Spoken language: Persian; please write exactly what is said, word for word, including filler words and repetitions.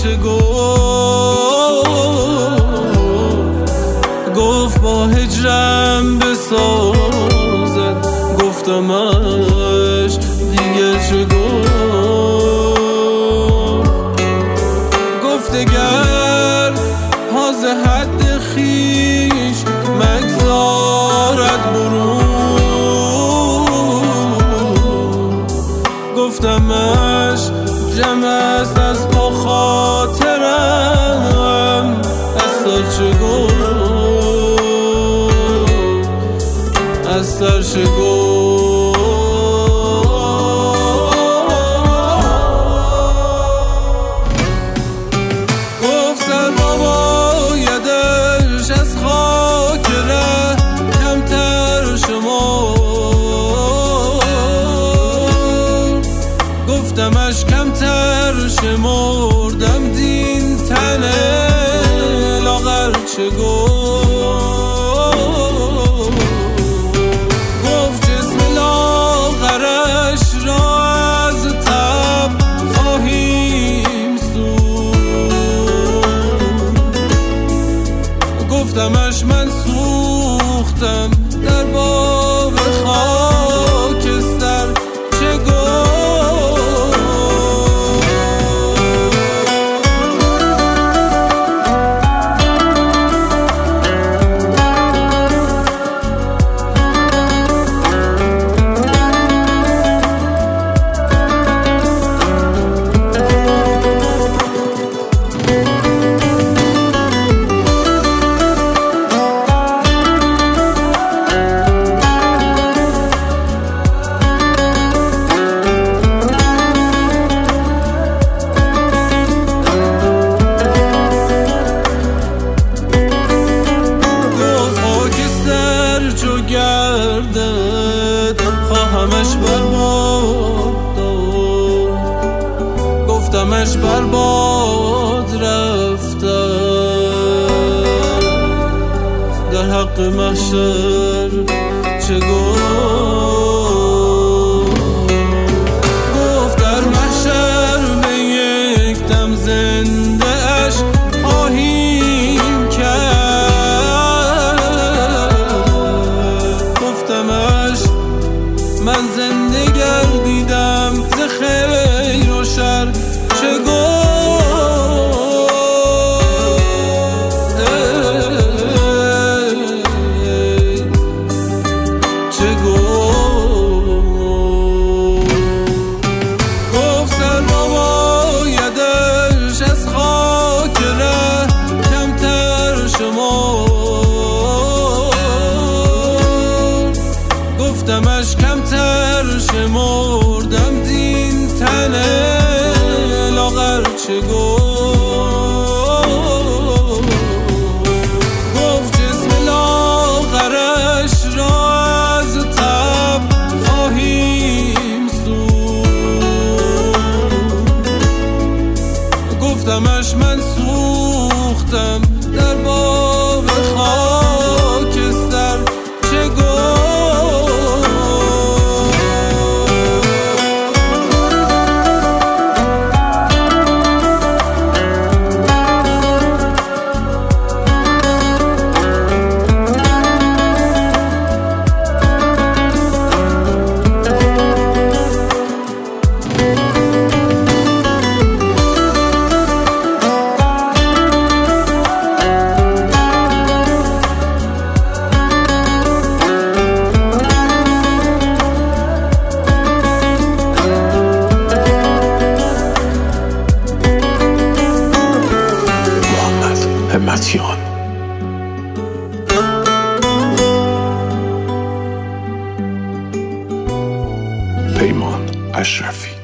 چه گفت؟ گفت با هجرم بسازد. گفتمش دیگه چه گفت؟ گفت اگر حاز حد خیش مگذارد برون. گفتمش جمع است از با خاطرم از سر چه گفت؟ از سر چه گفت؟ گفت سر بابایدش از خاک ره کمتر شمرد. گفتمش کمتر شمردم دین تنه لاغر چه گفت؟ گفت جسم لاغرش را از تب خواهیم سوخت. گفتمش من سوختم در باب خاکستر چه گفت؟ گردد خواهمش برباد داد. گفتمش برباد رفته در حق محشر چه گفت؟ گفت در محشر به یک دم زنده اش خواهیم کرد. من زنده گردیدم ز خیر و شر چه گفت؟ چه گفت؟ گفت سر بابایدش از خاک ره کمتر شمرد. گفتمش کمتر شمردم دین تنه لاغر چه گفت؟ گفت جسم لاغرش را از تب خواهیم سوخت. گفتمش من سوختم در باب خاکستر چه گفت؟ همتیان پیمان اشرفی.